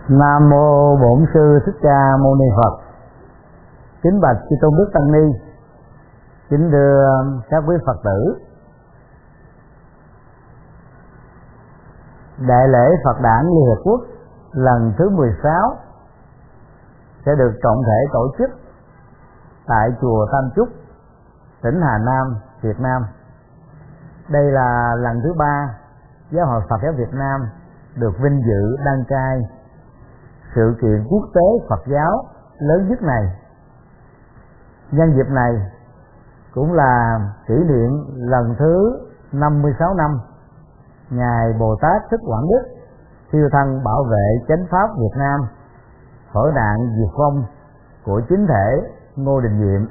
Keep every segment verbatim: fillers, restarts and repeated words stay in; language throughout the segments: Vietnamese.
Nam mô Bổn Sư Thích Ca Mâu Ni Phật. Kính bạch chư tôn đức tăng ni, kính thưa các quý Phật tử. Đại lễ Phật Đản Liên Hiệp Quốc lần thứ mười sáu sẽ được trọng thể tổ chức tại chùa Tam Trúc, tỉnh Hà Nam, Việt Nam. Đây là lần thứ ba Giáo hội Phật giáo Việt Nam được vinh dự đăng cai sự kiện quốc tế Phật giáo lớn nhất này. Nhân dịp này cũng là kỷ niệm lần thứ năm mươi sáu năm Ngài Bồ Tát Thích Quảng Đức siêu thân bảo vệ chánh pháp Việt Nam, khởi nạn diệt vong của chính thể Ngô Đình Diệm.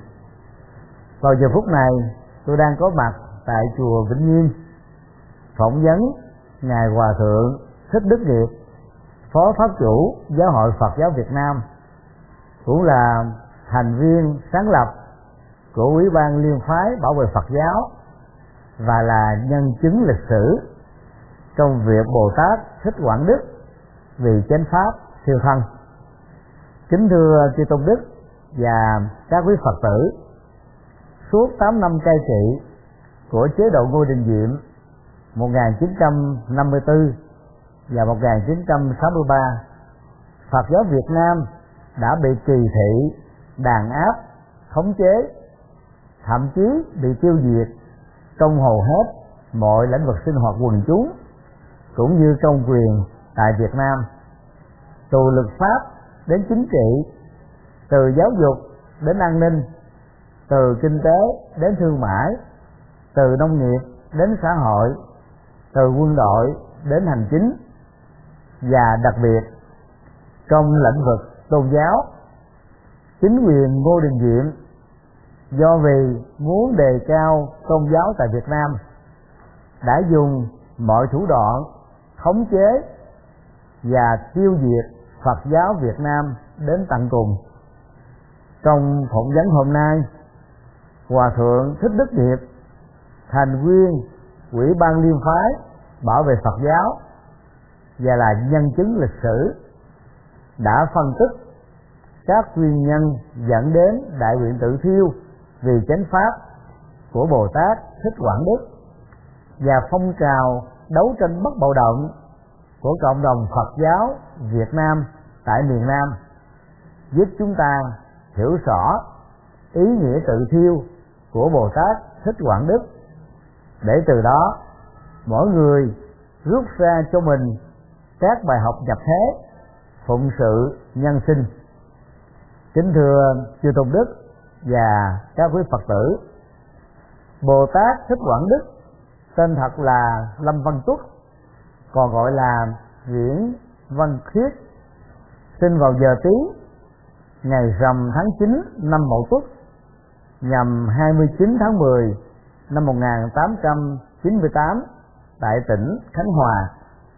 Vào giờ phút này, tôi đang có mặt tại chùa Vĩnh Nghiêm phỏng vấn Ngài Hòa Thượng Thích Đức Nghiệp, Phó Pháp chủ Giáo hội Phật giáo Việt Nam, cũng là thành viên sáng lập của Ủy ban Liên phái bảo vệ Phật giáo và là nhân chứng lịch sử trong việc Bồ Tát Thích Quảng Đức vì chánh pháp siêu thân. Kính thưa chư tôn đức và các quý Phật tử, suốt tám năm cai trị của chế độ Ngô Đình Diệm một nghìn chín trăm năm mươi tư và một nghìn chín trăm sáu mươi ba, Phật giáo Việt Nam đã bị kỳ thị, đàn áp, khống chế, thậm chí bị tiêu diệt trong hầu hết mọi lĩnh vực sinh hoạt quần chúng cũng như công quyền tại Việt Nam, từ luật pháp đến chính trị, từ giáo dục đến an ninh, từ kinh tế đến thương mại, từ nông nghiệp đến xã hội, từ quân đội đến hành chính, và đặc biệt trong lĩnh vực tôn giáo. Chính quyền Ngô Đình Diệm do vì muốn đề cao tôn giáo tại Việt Nam đã dùng mọi thủ đoạn khống chế và tiêu diệt Phật giáo Việt Nam đến tận cùng. Trong phỏng vấn hôm nay, Hòa Thượng Thích Đức Nghiệp, thành viên Ủy ban Liên phái bảo vệ Phật giáo và là nhân chứng lịch sử, đã phân tích các nguyên nhân dẫn đến đại nguyện tự thiêu vì chánh pháp của Bồ Tát Thích Quảng Đức và phong trào đấu tranh bất bạo động của cộng đồng Phật giáo Việt Nam tại miền Nam, giúp chúng ta hiểu rõ ý nghĩa tự thiêu của Bồ Tát Thích Quảng Đức, để từ đó mỗi người rút ra cho mình các bài học nhập thế, phụng sự nhân sinh. Kính thưa chư tôn đức và các quý Phật tử, Bồ Tát Thích Quảng Đức tên thật là Lâm Văn Tuất, còn gọi là Viễn Văn Khiết, sinh vào giờ Tý ngày rằm tháng chín năm Mậu Tuất, nhằm hai mươi chín tháng mười năm một nghìn tám trăm chín mươi tám tại tỉnh Khánh Hòa.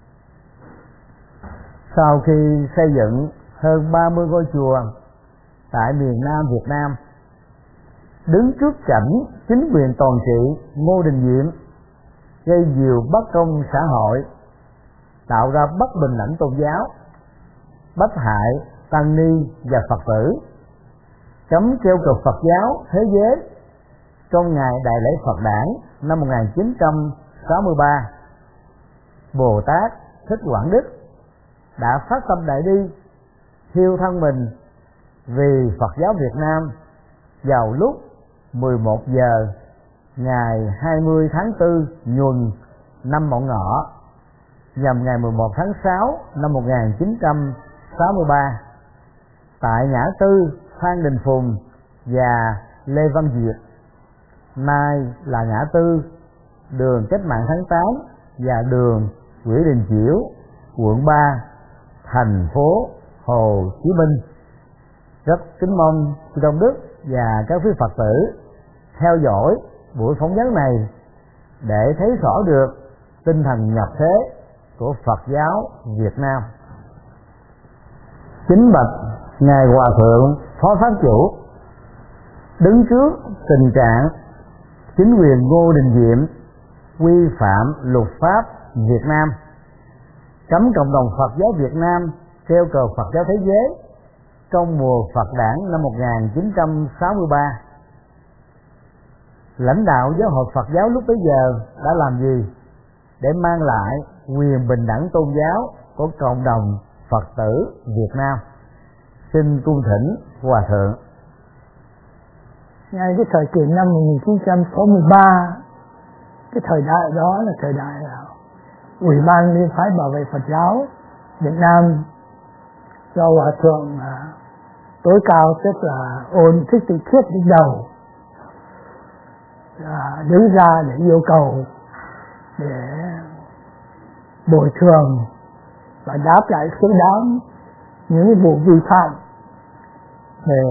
Sau khi xây dựng hơn ba mươi ngôi chùa tại miền Nam Việt Nam, đứng trước cảnh chính quyền toàn trị Ngô Đình Diệm gây nhiều bất công xã hội, tạo ra bất bình đẳng tôn giáo, bách hại tăng ni và Phật tử, cấm treo cờ Phật giáo thế giới trong ngày đại lễ Phật Đản năm một nghìn chín trăm sáu mươi ba, Bồ Tát Thích Quảng Đức đã phát tâm đại bi thiêu thân mình vì Phật giáo Việt Nam vào lúc mười một giờ ngày hai mươi tháng tư Nhuần năm Mậu Ngọ, nhằm ngày mười một tháng sáu năm một nghìn chín trăm sáu mươi ba tại ngã tư Phan Đình Phùng và Lê Văn Duyệt, nay là ngã tư đường Cách mạng tháng tám và đường Nguyễn Đình Chiểu, quận ba, thành phố Hồ Chí Minh. Rất kính mong chư tôn đức và các quý Phật tử theo dõi buổi phỏng vấn này để thấy rõ được tinh thần nhập thế của Phật giáo Việt Nam. Chính bạch Ngài Hòa Thượng Phó Pháp chủ, đứng trước tình trạng chính quyền Ngô Đình Diệm quy phạm luật pháp Việt Nam, cấm cộng đồng Phật giáo Việt Nam treo cờ Phật giáo thế giới trong mùa Phật đản năm một nghìn chín trăm sáu mươi ba. Lãnh đạo giáo hội Phật giáo lúc bấy giờ đã làm gì để mang lại quyền bình đẳng tôn giáo của cộng đồng Phật tử Việt Nam? Xin cung thỉnh Hòa Thượng. Ngay cái thời kỳ năm một nghìn chín trăm sáu mươi ba, cái thời đại đó là thời đại Ủy ban Liên phái Bảo vệ Phật giáo Việt Nam do Hòa Thượng tối cao, tức là Ôn Thích Tịnh Khiết đứng đầu, đứng ra để yêu cầu để bồi thường và đáp lại xứng đáng những vụ vi phạm về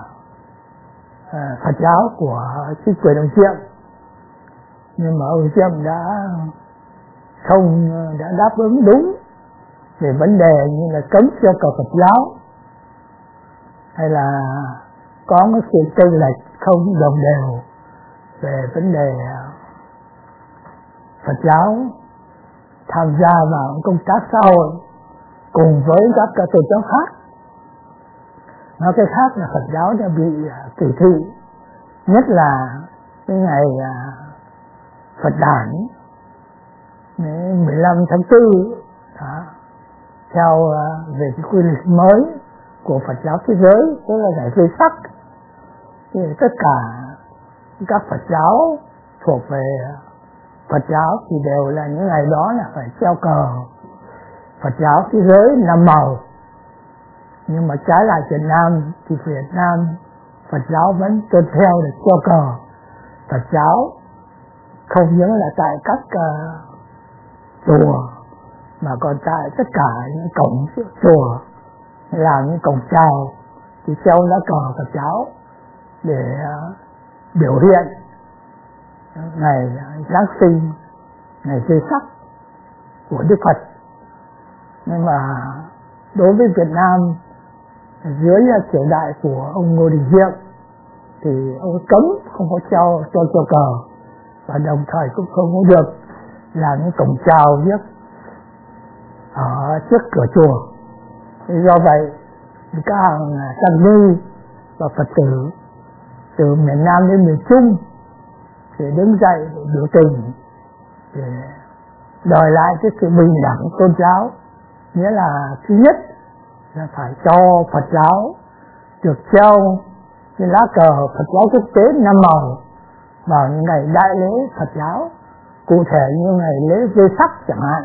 Phật giáo của chính quyền ông Diệm. Nhưng mà ông Diệm đã không đã đáp ứng đúng về vấn đề như là cấm treo cờ Phật giáo, hay là có một sự chênh lệch không đồng đều về vấn đề Phật giáo tham gia vào công tác xã hội cùng với các các tôn giáo khác. Nói cái khác là Phật giáo đã bị kỳ thị, nhất là cái ngày Phật đản mười lăm tháng tư đó, theo về cái quy luật mới của Phật giáo thế giới, tức là ngày Vesak, thì tất cả các Phật giáo thuộc về Phật giáo thì đều là những ngày đó là phải treo cờ Phật giáo thế giới năm màu. Nhưng mà trái lại Việt Nam thì Việt Nam Phật giáo vẫn tuân theo để treo cờ Phật giáo, không những là tại các uh, chùa mà còn tại tất cả những cổng chùa làm những cổng chào thì treo lá cờ Phật giáo để uh, biểu hiện ngày Giáng sinh, ngày Vesak của Đức Phật. Nhưng mà đối với Việt Nam, dưới triều đại của ông Ngô Đình Diệm thì ông cấm không có treo treo treo cờ, và đồng thời cũng không có được làm những cổng chào viết ở trước cửa chùa. Do vậy các hàng tăng ni và Phật tử từ miền Nam đến miền Trung thì đứng dậy để biểu tình, để đòi lại cái sự bình đẳng tôn giáo. Nghĩa là thứ nhất là phải cho Phật giáo được treo cái lá cờ Phật giáo quốc tế năm màu vào những ngày đại lễ Phật giáo, cụ thể như ngày lễ Vesak chẳng hạn.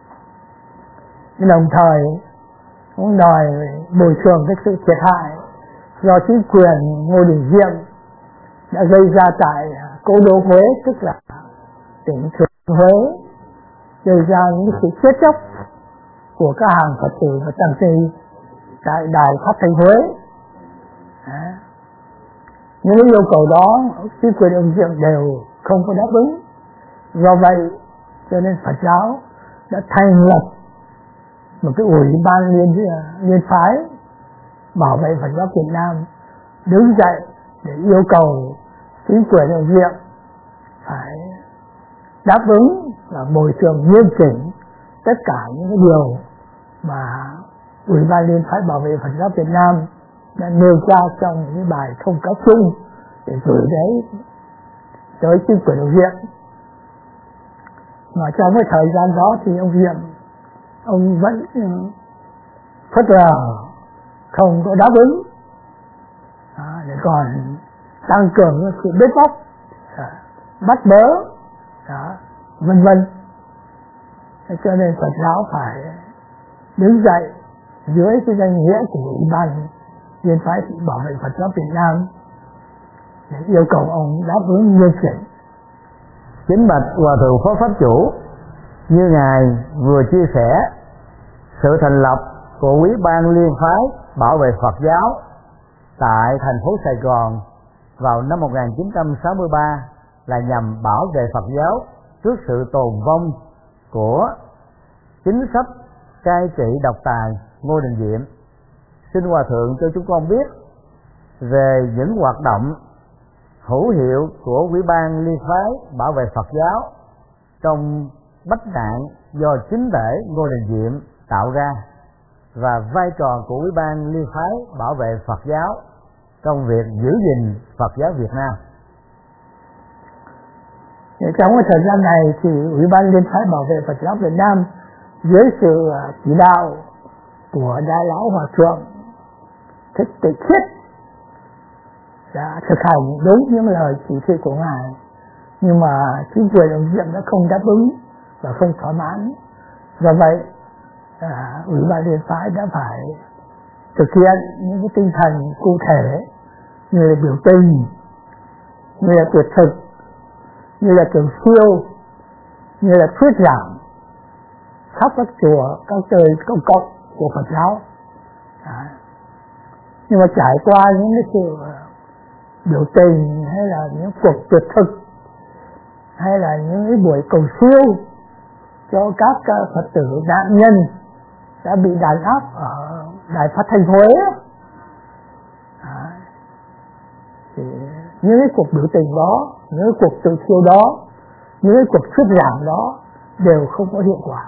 Đồng thời cũng đòi bồi thường cái sự thiệt hại do chính quyền Ngô Đình Diệm đã gây ra tại cố đô Huế, tức là tỉnh Thừa Thiên Huế, gây ra những sự chết chóc của các hàng Phật tử và tăng ni tại đài Pháp Thanh Huế. À, những yêu cầu đó chính quyền ông Diệm đều không có đáp ứng. Do vậy cho nên Phật giáo đã thành lập một cái ủy ban liên liên phái bảo vệ Phật giáo Việt Nam, đứng dậy để yêu cầu chính quyền ông Diệm phải đáp ứng và bồi thường nghiêm chỉnh tất cả những cái điều mà Ủy ban Liên phái Bảo vệ Phật giáo Việt Nam đã nêu ra trong những bài thông cáo chung để gửi đấy tới chính quyền ông Diệm. Mà trong cái thời gian đó thì ông Diệm ông vẫn phớt lờ, không có đáp ứng, à, để còn tăng cường sự bết bóc, à, bắt bớ, đó, vân vân. Cho nên Phật giáo phải đứng dậy dưới cái danh nghĩa của Ủy ban Liên phái Bảo vệ Phật giáo Việt Nam để yêu cầu ông đáp ứng nghiêm chỉnh. Kính bạch Hòa Thượng Phó Pháp Chủ, như Ngài vừa chia sẻ, sự thành lập của Ủy ban Liên phái Bảo vệ Phật giáo tại thành phố Sài Gòn vào năm một nghìn chín trăm sáu mươi ba là nhằm bảo vệ Phật giáo trước sự tồn vong của chính sách cai trị độc tài Ngô Đình Diệm. Xin Hòa Thượng cho chúng con biết về những hoạt động hữu hiệu của Ủy ban Liên phái Bảo vệ Phật giáo trong bách nạn do chính thể Ngô Đình Diệm tạo ra. và vai trò của Ủy ban Liên phái bảo vệ Phật giáo trong việc giữ gìn Phật giáo Việt Nam. Trong cái thời gian này thì Ủy ban Liên phái bảo vệ Phật giáo Việt Nam dưới sự chỉ đạo của Đại lão Hòa thượng Thích Tịnh Khiết đã thực hành đúng những lời chỉ thị của ngài, nhưng mà chính quyền đồng nhiệm đã không đáp ứng và không thỏa mãn. Do vậy à, Ủy ban Liên phái đã phải thực hiện những cái tinh thần cụ thể như là biểu tình, như là tuyệt thực, như là trường siêu, như là thuyết giảng khắp các chùa, các nơi công cộng của Phật giáo. À, nhưng mà trải qua những cái sự biểu tình hay là những cuộc tuyệt thực hay là những cái buổi cầu siêu cho các Phật tử nạn nhân đã bị đàn áp ở Đài Phát thanh Huế, à, thì những cái cuộc biểu tình đó, những cái cuộc tự siêu đó, những cái cuộc thuyết giảng đó đều không có hiệu quả.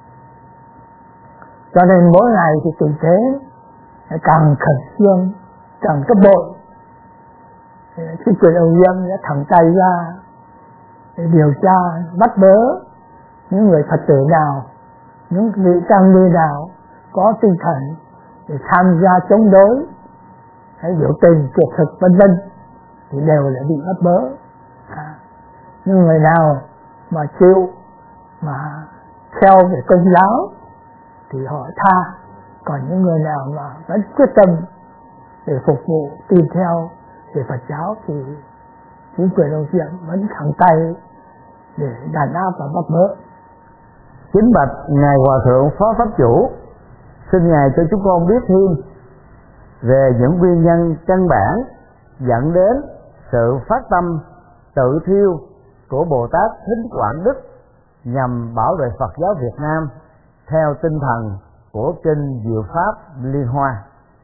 Cho nên mỗi ngày thì tình thế càng khẩn trương, càng cấp bội. Chính quyền Âu Dương đã thẳng tay ra để điều tra, bắt bớ những người Phật tử nào, những vị tăng ni nào có tinh thần để tham gia chống đối hay biểu tình, tuyệt thực vân vân thì đều đã bị bắt bớ. À, những người nào mà chịu mà theo về công giáo thì họ tha, còn những người nào mà vẫn quyết tâm để phục vụ tin theo về Phật giáo thì chính quyền Âu Diệm vẫn thẳng tay để đàn áp và bắt bớ. Kính bạch ngài Hòa thượng Phó Pháp Chủ, xin ngài cho chúng con biết thêm về những nguyên nhân căn bản dẫn đến sự phát tâm tự thiêu của Bồ Tát Thích Quảng Đức nhằm bảo vệ Phật giáo Việt Nam theo tinh thần của kinh Diệu Pháp Liên Hoa.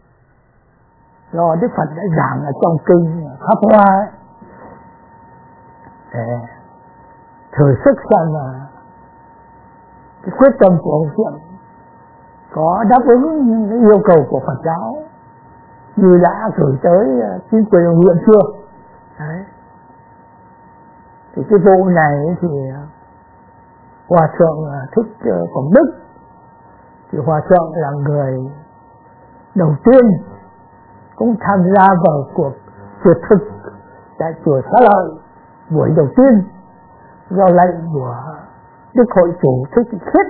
Do Đức Phật đã giảng ở trong kinh Pháp Hoa ấy, để thử sức xem là cái quyết tâm của ông Diệm có đáp ứng những cái yêu cầu của Phật giáo như đã gửi tới chính quyền ông Diệm chưa. Đấy. Thì cái vụ này thì Hòa thượng Thích Quảng Đức thì Hòa thượng là người đầu tiên cũng tham gia vào cuộc tuyệt thực tại chùa Xá Lợi buổi đầu tiên do lệnh của Đức Hội Chủ Thích Tịnh Khiết.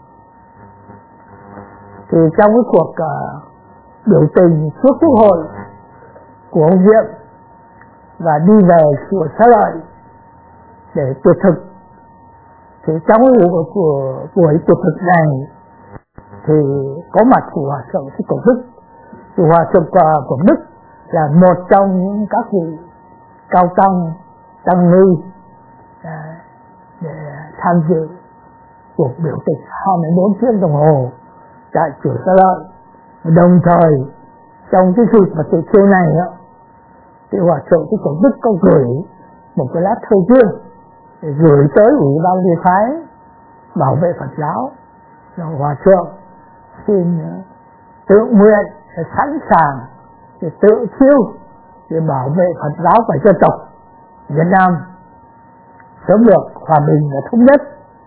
Thì trong cái cuộc uh, biểu tình trước Quốc hội của ông Diệm và đi về chùa Xá Lợi để tuyệt thực, thì trong cái của buổi tuyệt thực này thì có mặt của Hòa thượng Thích Quảng Đức. Thì Hòa thượng Quảng Đức là một trong những các vị cao tăng tăng ni à, để tham dự cuộc biểu tình hai mươi bốn tiếng đồng hồ tại chùa Xá Lợi. Đồng thời trong cái dịp mà tự thiêu này đó, thì Hòa thượng Thích Quảng Đức có gửi một cái lá thư riêng để gửi tới Ủy ban Liên phái bảo vệ Phật giáo. Rồi Hòa thượng xin tự nguyện sẵn sàng để tự thiêu để bảo vệ Phật giáo và dân tộc Việt Nam sớm được hòa bình và thống nhất.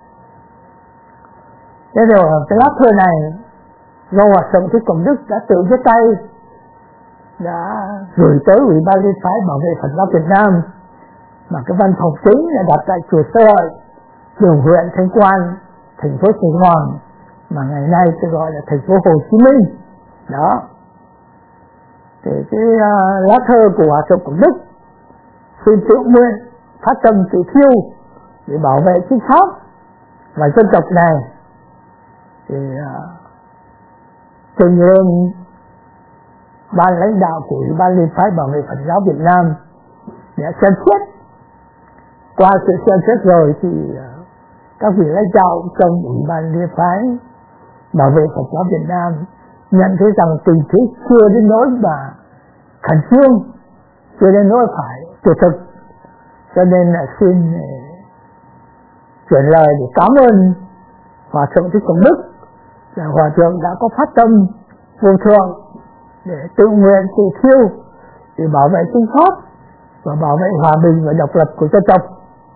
Thế rồi cái lá thư này do Hòa thượng Thích Quảng Đức đã tự viết tay, đã gửi tới Ủy ban Liên phái bảo vệ Phật giáo Việt Nam, mà cái văn phòng chính là đặt tại chùa Xá Lợi, đường huyện Thanh Quan, thành phố Sài Gòn, mà ngày nay tôi gọi là thành phố Hồ Chí Minh. Đó. Thì cái uh, lá thơ của Hòa thượng Quảng Đức xin tự nguyện phát tâm tự thiêu để bảo vệ chính pháp và dân tộc này, thì uh, trình lên ban lãnh đạo của Ủy ban Liên phái bảo vệ Phật giáo Việt Nam để xem xét. Qua sự xem xét rồi thì uh, các vị lãnh đạo trong Ủy ban Liên phái bảo vệ Phật giáo Việt Nam nhận thấy rằng tình thế chưa đến nỗi mà khẩn trương, chưa đến nỗi phải tuyệt thực, cho nên là xin chuyển lời để cảm ơn Hòa thượng Thích Quảng Đức là Hòa thượng đã có phát tâm vô thượng để tự nguyện tự thiêu để bảo vệ chính pháp và bảo vệ hòa bình và độc lập của dân tộc.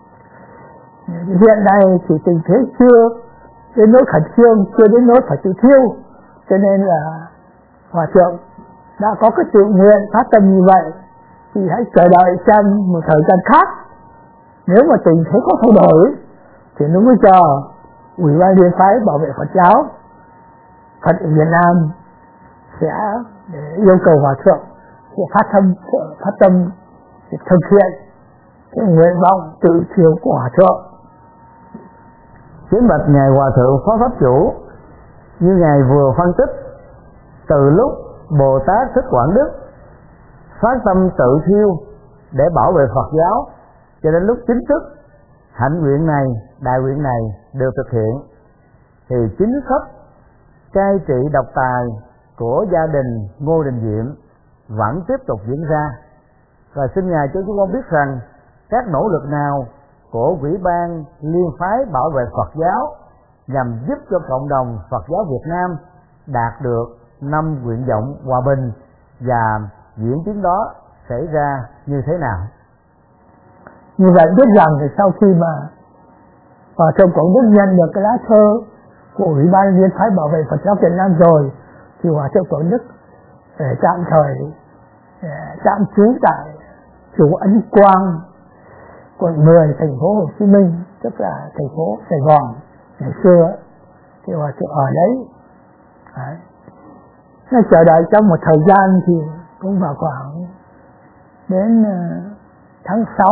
Hiện nay thì tình thế chưa đến nỗi khẩn trương, chưa đến nỗi phải tự thiêu, cho nên là Hòa thượng đã có cái tự nguyện phát tâm như vậy. Thì hãy chờ đợi xem một thời gian khác, nếu mà tình thế có thay đổi thì lúc bây giờ Ủy ban Liên phái bảo vệ Phật giáo Phật ở Việt Nam sẽ để yêu cầu Hòa thượng sẽ phát tâm phát tâm để thực hiện cái nguyện vọng tự thiêu của Hòa thượng. Kính bạch ngài Hòa thượng Phó Pháp Chủ, như ngài vừa phân tích, từ lúc Bồ Tát Thích Quảng Đức phát tâm tự thiêu để bảo vệ Phật giáo cho đến lúc chính thức hạnh nguyện này, đại nguyện này được thực hiện, thì chính sách cai trị độc tài của gia đình Ngô Đình Diệm vẫn tiếp tục diễn ra. Và xin ngài cho chúng con biết rằng các nỗ lực nào của Ủy ban Liên phái bảo vệ Phật giáo nhằm giúp cho cộng đồng Phật giáo Việt Nam đạt được năm nguyện vọng hòa bình, và diễn tiến đó xảy ra như thế nào? Như vậy biết rằng thì sau khi mà Hòa thượng Quảng Đức nhận được cái lá thơ của Ủy ban Liên phái bảo vệ Phật giáo Việt Nam rồi, thì Hòa thượng Quảng Đức để tạm thời tạm trú tại chùa Ấn Quang, quận mười, thành phố Hồ Chí Minh, tức là thành phố Sài Gòn ngày xưa. Thì Hòa thượng ở đấy, đấy. Nó chờ đợi trong một thời gian thì cũng vào khoảng đến tháng sáu,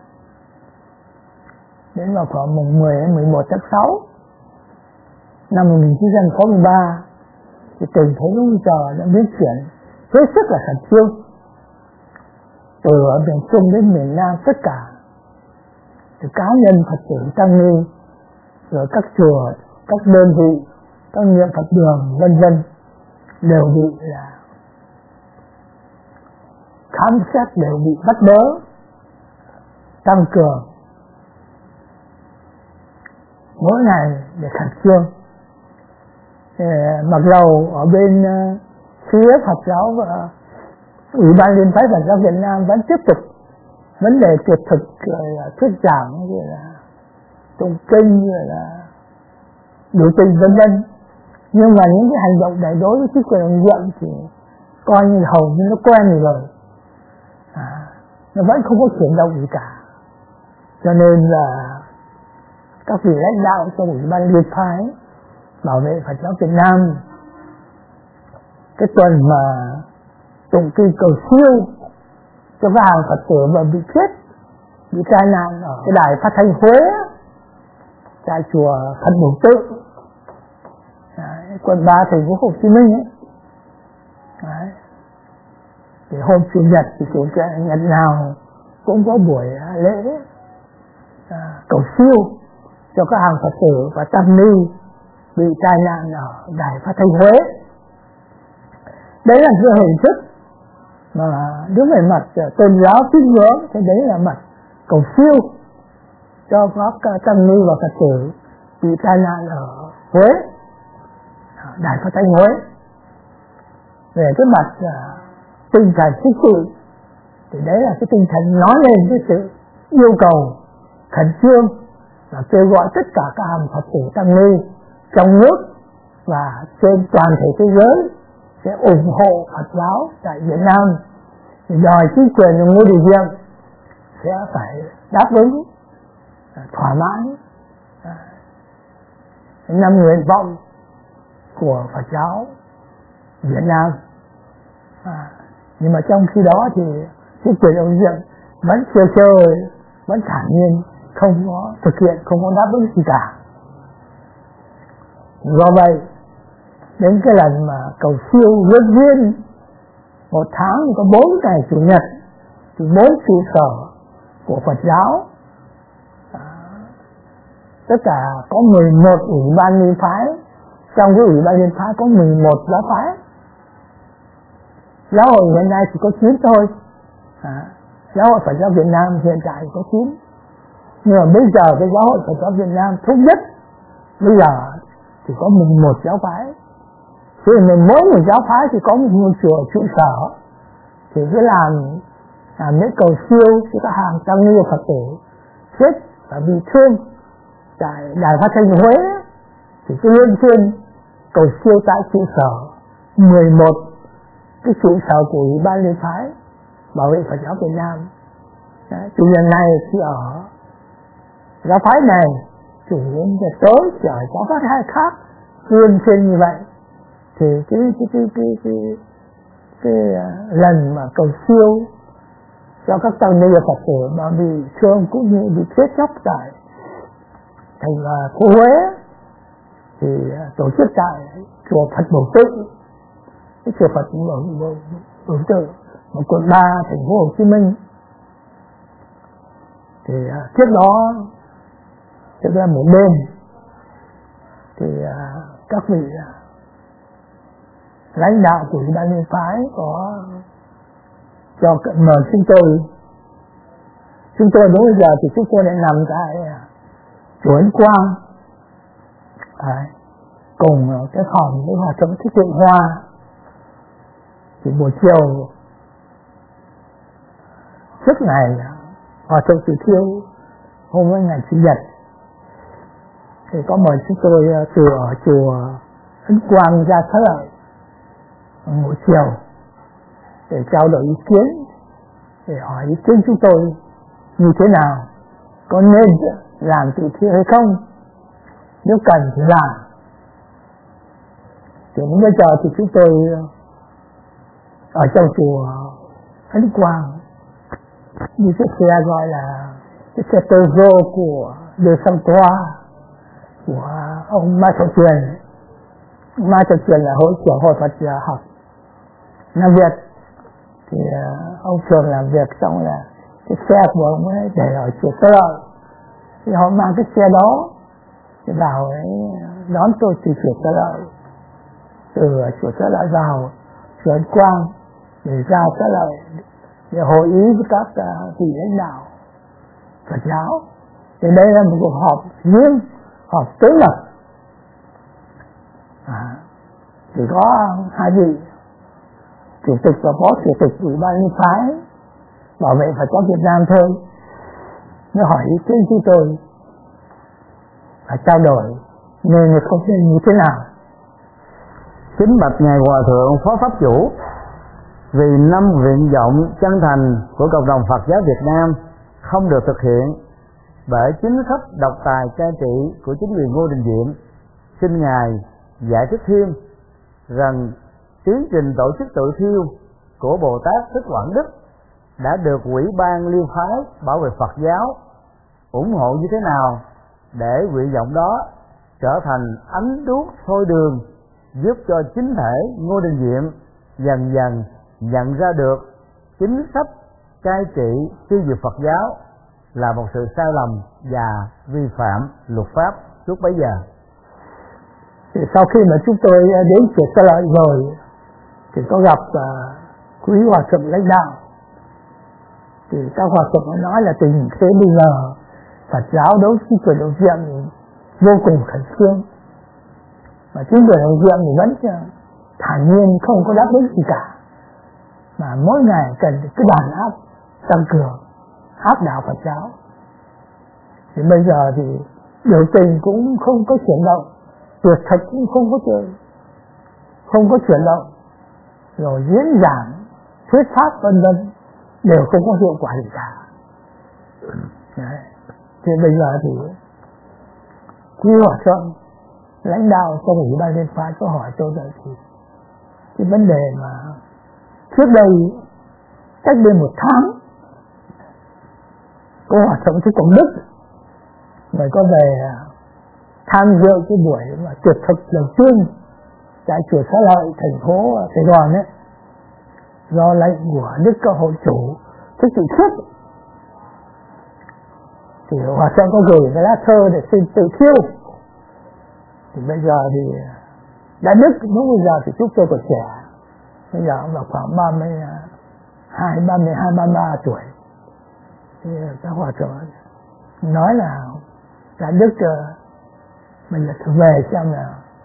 đến vào khoảng mùng mười đến mười một tháng sáu năm một nghìn chín trăm sáu mươi ba, thì tình thế lúc giờ đã biến chuyển hết sức là khẩn trương. Từ ở miền Trung đến miền Nam, tất cả từ cá nhân Phật tử tăng ni, rồi các chùa, các đơn vị, các niệm Phật đường vân vân đều bị là khám xét, đều bị bắt bớ, tăng cường mỗi ngày để khẩn trương. Mặc dầu ở bên phía Phật giáo và Ủy ban Liên phái Phật giáo Việt Nam vẫn tiếp tục vấn đề tuyệt thực, rồi là thuyết giảng, rồi là tụng kinh, rồi là biểu tình vân vân, nhưng mà những cái hành động này đối với chính quyền ông Diệm thì coi như hầu như nó quen rồi, à, nó vẫn không có chuyển động gì cả. Cho nên là các vị lãnh đạo trong Ủy ban Liên phái bảo vệ Phật giáo Việt Nam cái tuần mà tụng kinh cầu siêu cho các hàng Phật tử mà bị chết, bị tai nạn ở cái đài phát thanh Huế, tại chùa Phật Bổn Tự, đấy, quận ba, thành phố Hồ Chí Minh ấy. Đấy. Thì hôm chủ nhật thì chủ nhật nào cũng có buổi lễ à, cầu siêu cho các hàng Phật tử và tăng ni bị tai nạn ở đài phát thanh Huế. Đấy là cái hình thức mà đứng về mặt tôn giáo tín ngưỡng, thì đấy là mặt cầu siêu cho các tăng ni và Phật tử bị tai nạn ở Huế, đài phát thanh Huế. Về cái mặt uh, tinh thần chính trị thì đấy là cái tinh thần nói lên cái sự yêu cầu khẩn trương và kêu gọi tất cả các hàng Phật tử tăng ni trong nước và trên toàn thể thế giới sẽ ủng hộ Phật giáo tại Việt Nam, thì đòi chính quyền của Ngô Đình Diệm sẽ phải đáp ứng thỏa mãn năm nguyện vọng của Phật giáo Việt Nam. À, nhưng mà trong khi đó thì chính quyền ông Diệm vẫn chơi chơi, vẫn thản nhiên, không có thực hiện, không có đáp ứng gì cả. Do vậy đến cái lần mà cầu siêu luân viên một tháng có bốn ngày chủ nhật, thì bốn trụ sở của Phật giáo, à, tất cả có mười một ủy ban liên phái. Trong cái ủy ban liên phái có mười một giáo phái. Giáo hội hiện nay chỉ có chín thôi, à, giáo hội Phật giáo Việt Nam hiện tại có chín. Nhưng mà bây giờ cái giáo hội Phật giáo Việt Nam thống nhất bây giờ chỉ có một, một giáo phái. Thế nên mỗi một giáo phái thì có một ngôi chùa trụ sở, thì cứ làm làm lễ cầu siêu cho các hàng tăng ni Phật tử chết và bị thương tại đài phát thanh Huế, thì cứ luân phiên cầu siêu tại trụ sở mười một cái trụ sở của Ủy ban Liên phái Bảo vệ Phật giáo Việt Nam. Đấy, chủ nhân này thì ở giáo phái này, chủ nhân về tối thì ở giáo phái hai khác, luân phiên như vậy. Thì cái cái cái cái cái, cái, cái lần mà cầu siêu cho các tăng ni Phật tử mà bị thương cũng như bị chết chóc tại thành phố Huế thì tổ chức tại chùa Phật Bổn Tự, cái chùa Phật Bổn Tự ở quận ba thành phố Hồ Chí Minh. Thì trước đó trước đó một đêm thì các vị lãnh đạo của Ủy ban Liên phái có cho mời chúng tôi. Chúng tôi đến bây giờ thì chúng tôi đã nằm tại chùa Ấn Quang, à, cùng cái phòng với hòa thượng Thích Thiện Hoa. Thì buổi chiều trước ngày hòa thượng Từ Thiêu, hôm ấy ngày Chủ nhật, thì có mời chúng tôi từ ở chùa Ấn Quang ra Xá Lợi buổi chiều để trao đổi ý kiến, để hỏi ý kiến chúng tôi như thế nào, có nên làm từ thiện hay không, nếu cần thì làm. Thì đến bây giờ thì chúng tôi ở trong chùa Ấn Quang đi chiếc xe gọi là cái xe Peugeot của De Santoa của ông Mai Trọng Truyền. Mai Trọng Truyền là hội trưởng Hội Phật học Nam Việt. Thì uh, ông thường làm việc xong là cái xe của ông ấy để ở chùa Xá Lợi, thì họ mang cái xe đó thì vào ấy đón tôi từ chùa Xá Lợi, từ chùa Xá Lợi vào chùa Ấn Quang để ra Xá Lợi để hội ý với các uh, vị lãnh đạo Phật giáo. Thì đây là một cuộc họp riêng, họp tế mật, à, chỉ có hai vị chủ tịch và phó chủ tịch Ủy ban Liên phái Bảo vệ Phật giáo Việt Nam thôi. Nó hỏi ý kiến chúng tôi và trao đổi nên không biết như thế nào. Kính bạch ngài Hòa thượng Phó Pháp chủ, vì năm nguyện vọng chân thành của cộng đồng Phật giáo Việt Nam không được thực hiện bởi chính sách độc tài cai trị của chính quyền Ngô Đình Diệm, xin ngài giải thích thêm rằng tiến trình tổ chức tự thiêu của Bồ Tát Thích Quảng Đức đã được Ủy ban Liên phái Bảo vệ Phật giáo ủng hộ như thế nào để nguyện vọng đó trở thành ánh đuốc soi đường, giúp cho chính thể Ngô Đình Diệm dần dần nhận ra được chính sách cai trị tiêu diệt Phật giáo là một sự sai lầm và vi phạm luật pháp lúc bấy giờ. Thì sau khi mà chúng tôi đến chùa Xá Lợi rồi thì có gặp uh, quý hòa thượng lãnh đạo, thì các hòa thượng nói là tình thế bây giờ Phật giáo đấu chính quyền đối diện vô cùng khẩn trương, mà chính quyền đối diện thì vẫn thản nhiên không có đáp ứng gì cả, mà mỗi ngày cần cái đàn áp tăng cường áp đảo Phật giáo. Thì bây giờ thì biểu tình cũng không có chuyển động, tuyệt thực cũng không có chuyện không có chuyển động, rồi diễn giảng thuyết pháp vân vân đều không có hiệu quả gì cả. Đấy. Thì bây giờ thì quý hòa thượng lãnh đạo trong Ủy ban Liên phái có hỏi tôi rằng thì cái vấn đề mà trước đây cách đây một tháng có hòa thượng Thích Quảng Đức người có về tham dự cái buổi mà tuyệt thực đầu tiên tại chùa Xá Lợi thành phố Sài Gòn ấy, do lệnh của Đức Cơ Hội Chủ Thích Tự Thuyết, thì hòa thượng có gửi cái lá thơ để xin tự thiêu. Thì bây giờ thì đã Đức lúc bây giờ thì chúng tôi còn trẻ, bây giờ ông là khoảng ba mươi hai, ba mươi hai, ba mươi ba tuổi. Thì các hòa thượng nói là đã Đức bây giờ thử về xem là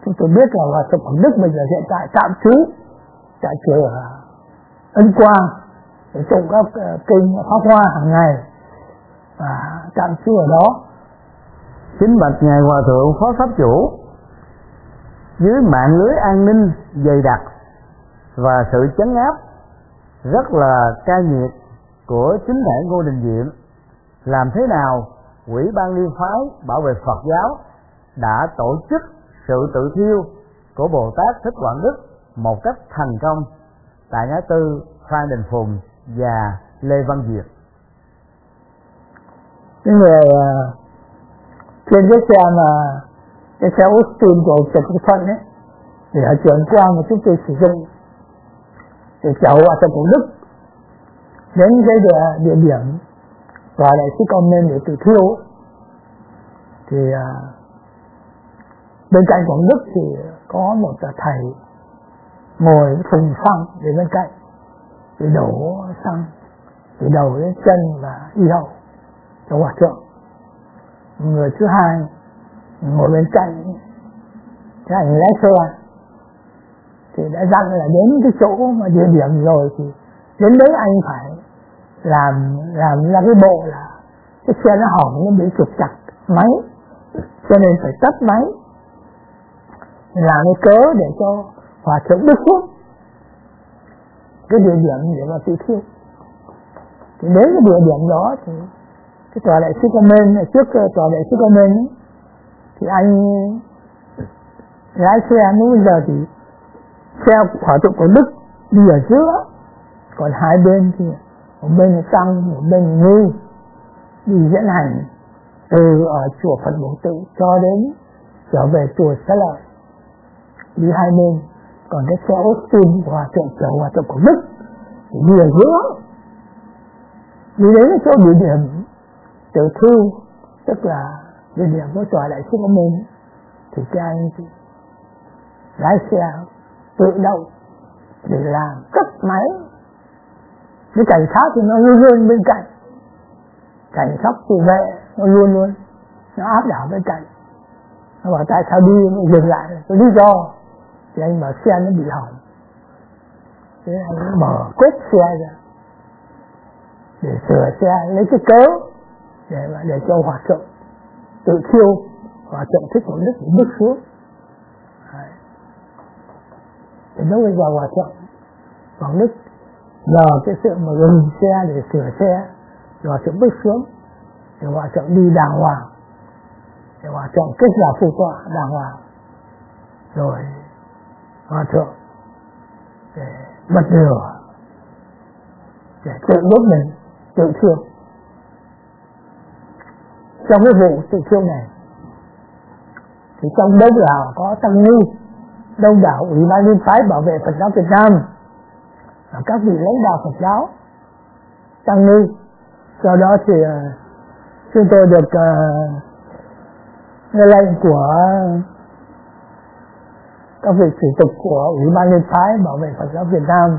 chúng tôi biết là Hòa thượng Quảng Đức bây giờ hiện tại tạm trú tại chùa Ân Quang để tụng các kinh pháp hoa hàng ngày và tạm trú ở đó. Kính bạch ngài Hòa thượng Phó Pháp Chủ, dưới mạng lưới an ninh dày đặc và sự trấn áp rất là cay nghiệt của chính thể Ngô Đình Diệm, làm thế nào Ủy ban Liên phái bảo vệ Phật giáo đã tổ chức sự tự thiêu của Bồ Tát Thích Quảng Đức một cách thành công tại ngã tư Phan Đình Phùng và Lê Văn Duyệt? Cái người trên cái xe mà cái xe Austin của Trần Quốc Thuận ấy, thì ở trường Quang mà chúng tôi sử dụng để chở Hòa thượng Quảng Đức đến cái địa, địa điểm và lại sĩ con nên để tự thiêu, thì uh, bên cạnh Quảng Đức thì có một thầy ngồi thùng xăng để bên cạnh để đổ xăng từ đầu đến chân và y hậu cho Hòa thượng. Người thứ hai ngồi bên cạnh cái anh lái xe thì đã dặn là đến cái chỗ mà địa điểm rồi thì đến đấy anh phải làm làm ra cái bộ là cái xe nó hỏng, nó bị trục chặt máy, cho nên phải tắt máy, làm cái cớ để cho Hòa thượng bức xúc cái địa điểm để mà tự thiêu. Thì đến cái địa điểm đó thì cái tòa đại sứ Comment, trước tòa đại sứ Comment thì anh lái xe lúc bây giờ thì xe Hòa thượng của Đức đi ở giữa, còn hai bên thì một bên là Tăng, một bên là Ngư đi dẫn hành từ ở chùa Phật Bổn Tự cho đến trở về chùa Xá Lợi, đi hai bên. Còn cái xe Austin của Hòa thượng chở Hòa thượng của Đức thì đi ở giữa, đi đến chỗ địa điểm tự thiêu, tức là địa điểm của tòa đại sứ của mình, thì cái anh thì lái xe tự động để làm cất máy. Cái cảnh sát thì nó luôn luôn bên cạnh, cảnh sát tự vệ nó luôn luôn nó áp đảo bên cạnh. Nó bảo tại sao đi nó dừng lại, cái lý do thì anh bảo xe nó bị hỏng, thế anh mở quét xe ra để sửa xe, lấy cái cớ để mà để cho Hòa thượng tự thiêu. Hòa thượng Thích Quảng Đức bị bước xuống. Đấy. Thì lúc bây giờ Hòa thượng Quảng Đức nhờ cái sự mà dừng xe để sửa xe, Hòa thượng bước xuống, thì Hòa thượng đi đàng hoàng, thì Hòa thượng kích vào phu tọa đàng hoàng, rồi Hòa thượng để bật lửa để tự đốt mình tự thiêu. Trong cái vụ tự thiêu này thì trong đông đảo có tăng ni, đông đảo Ủy ban Liên phái bảo vệ Phật giáo Việt Nam và các vị lãnh đạo Phật giáo tăng ni. Do đó thì uh, chúng tôi được uh, nghe lệnh của các vị chủ tịch của Ủy ban Liên phái bảo vệ Phật giáo Việt Nam,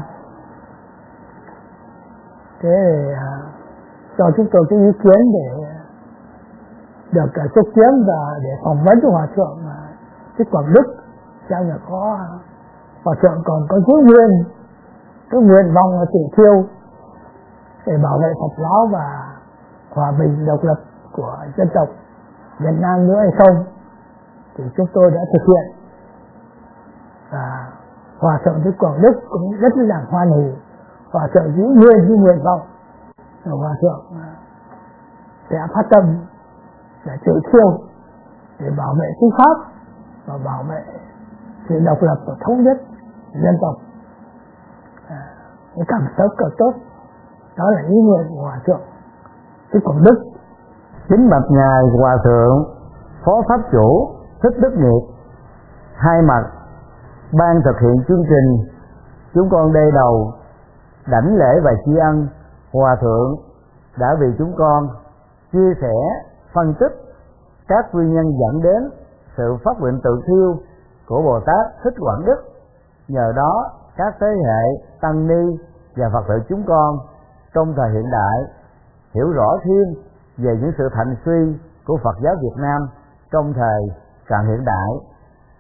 thế thì uh, cho chúng tôi cái ý kiến để được uh, xúc tiến và để phỏng vấn cho Hòa thượng uh, Thích Quảng Đức, xem là có Hòa thượng còn có giữ nguyên cái nguyện vọng là tự thiêu để bảo vệ Phật giáo và hòa bình độc lập của dân tộc Việt Nam nữa hay không. Thì chúng tôi đã thực hiện, và Hòa thượng Thích Quảng Đức cũng rất là hoan hỉ. Hòa thượng giữ nguyên cái nguyện vọng, Hòa thượng sẽ phát tâm để tự thiêu để bảo vệ chính pháp và bảo vệ sự độc lập và thống nhất dân tộc. À, cái cảm xúc cực tốt, đó là ý nguyện của Hòa thượng Thích Quảng Đức. Kính bạch ngài Hòa thượng Phó Pháp Chủ Thích Đức Nghiệp, hai mặt ban thực hiện chương trình, chúng con đây đầu đảnh lễ và tri ân Hòa thượng đã vì chúng con chia sẻ phân tích các nguyên nhân dẫn đến sự phát nguyện tự thiêu của Bồ Tát Thích Quảng Đức. Nhờ đó các thế hệ tăng ni và Phật tử chúng con trong thời hiện đại hiểu rõ thêm về những sự thành suy của Phật giáo Việt Nam trong thời cận hiện đại,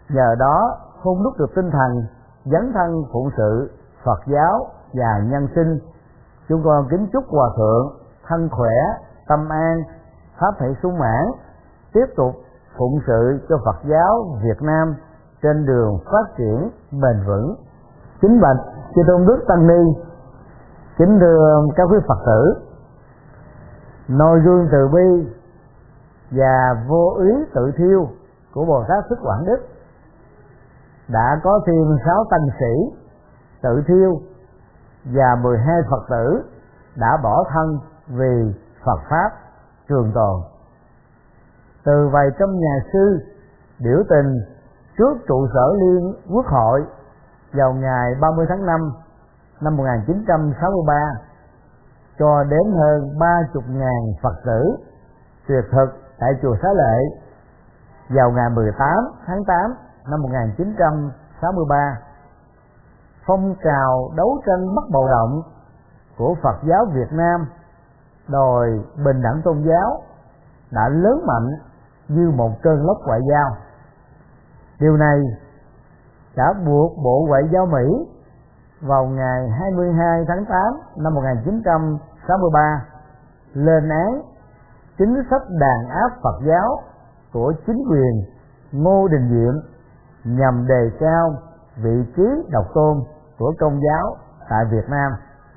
nhờ đó hôn đúc được tinh thần dấn thân phụng sự Phật giáo và nhân sinh. Chúng con kính chúc Hòa Thượng thân khỏe, tâm an, pháp thể sung mãn, tiếp tục phụng sự cho Phật giáo Việt Nam trên đường phát triển bền vững. Kính bạch chư tôn đức tăng ni, kính thưa các quý Phật tử, noi gương từ bi và vô ý tự thiêu của Bồ Tát Thích Quảng Đức đã có thêm sáu tăng sĩ tự thiêu và mười hai Phật tử đã bỏ thân vì Phật pháp trường tồn. Từ vài trăm nhà sư biểu tình trước trụ sở Liên Quốc hội vào ngày ba mươi tháng năm năm một nghìn chín trăm sáu mươi ba cho đến hơn ba mươi ngàn Phật tử tuyệt thực tại chùa Xá Lợi vào ngày mười tám tháng tám năm một nghìn chín trăm sáu mươi ba. Phong trào đấu tranh bất bạo động của Phật giáo Việt Nam đòi bình đẳng tôn giáo đã lớn mạnh như một cơn lốc ngoại giao. Điều này đã buộc Bộ Ngoại giao Mỹ vào ngày hai mươi hai tháng tám năm một nghìn chín trăm sáu mươi ba lên án chính sách đàn áp Phật giáo của chính quyền Ngô Đình Diệm nhằm đề cao vị trí độc tôn của Công giáo tại Việt Nam.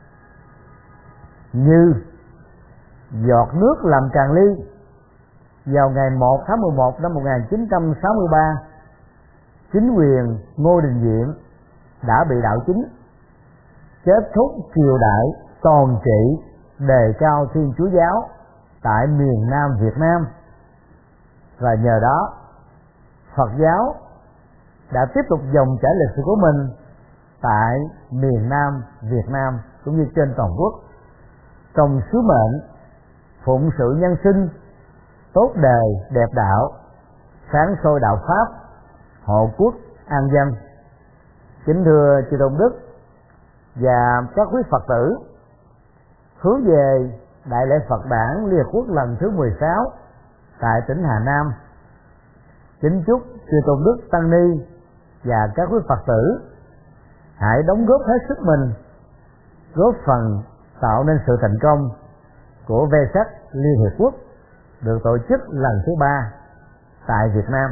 Như giọt nước làm tràn ly, vào ngày một tháng mười một năm một nghìn chín trăm sáu mươi ba, chính quyền Ngô Đình Diệm đã bị đảo chính, kết thúc triều đại toàn trị đề cao Thiên Chúa giáo tại miền Nam Việt Nam, và nhờ đó Phật giáo đã tiếp tục dòng chảy lịch sử của mình tại miền Nam Việt Nam cũng như trên toàn quốc, trong sứ mệnh phụng sự nhân sinh, tốt đời đẹp đạo, sáng soi đạo pháp, hộ quốc an dân. Kính thưa chư tôn đức và các quý Phật tử, hướng về Đại lễ Phật đản Liên Hợp Quốc lần thứ mười sáu tại tỉnh Hà Nam, kính chúc chư tôn đức tăng ni và các quý Phật tử hãy đóng góp hết sức mình, góp phần tạo nên sự thành công của Ve Sắc Liên Hiệp Quốc được tổ chức lần thứ ba tại Việt Nam.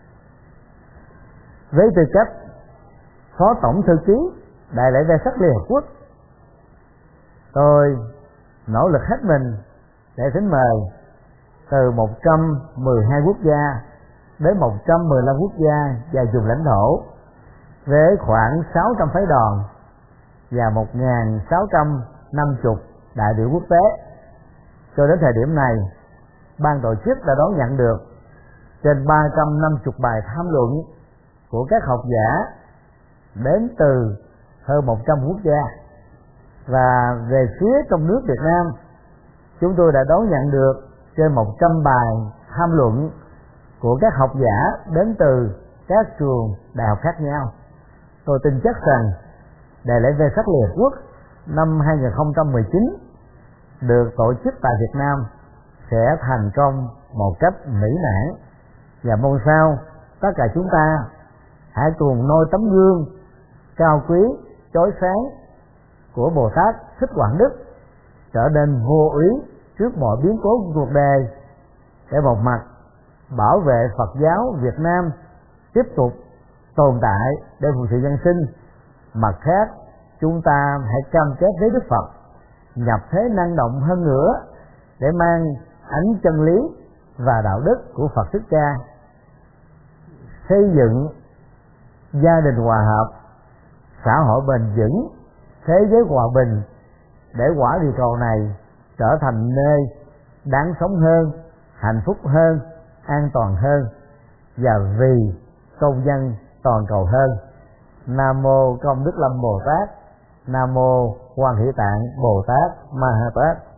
Với tư cách Phó Tổng Thư ký Đại lễ Ve Sắc Liên Hợp Quốc, tôi nỗ lực hết mình để thính mời từ một trăm mười hai quốc gia đến một trăm mười lăm quốc gia và vùng lãnh thổ với khoảng sáu trăm phái đoàn và một nghìn sáu trăm năm mươi đại biểu quốc tế. Cho đến thời điểm này, ban tổ chức đã đón nhận được trên ba trăm năm mươi bài tham luận của các học giả đến từ hơn một trăm quốc gia. Và về phía trong nước Việt Nam, chúng tôi đã đón nhận được trên một trăm bài tham luận của các học giả đến từ các trường đại học khác nhau. Tôi tin chắc rằng Đại lễ Ve Sắc Liên Hợp Quốc năm hai không một chín được tổ chức tại Việt Nam sẽ thành công một cách mỹ mãn, và mong sao tất cả chúng ta hãy cùng noi tấm gương cao quý chói sáng của Bồ Tát Thích Quảng Đức trở nên vô ý trước mọi biến cố của cuộc đời, để một mặt bảo vệ Phật giáo Việt Nam tiếp tục tồn tại để phục sự nhân sinh, mặt khác chúng ta hãy cam kết với Đức Phật nhập thế năng động hơn nữa để mang ánh chân lý và đạo đức của Phật Thích Ca, xây dựng gia đình hòa hợp, xã hội bền vững, thế giới hòa bình, để quả địa cầu này trở thành nơi đáng sống hơn, hạnh phúc hơn, an toàn hơn, và vì công dân toàn cầu hơn. Nam mô Công Đức Lâm Bồ Tát. Nam mô Quan Hỷ Tạng Bồ Tát Ma Ha Tát.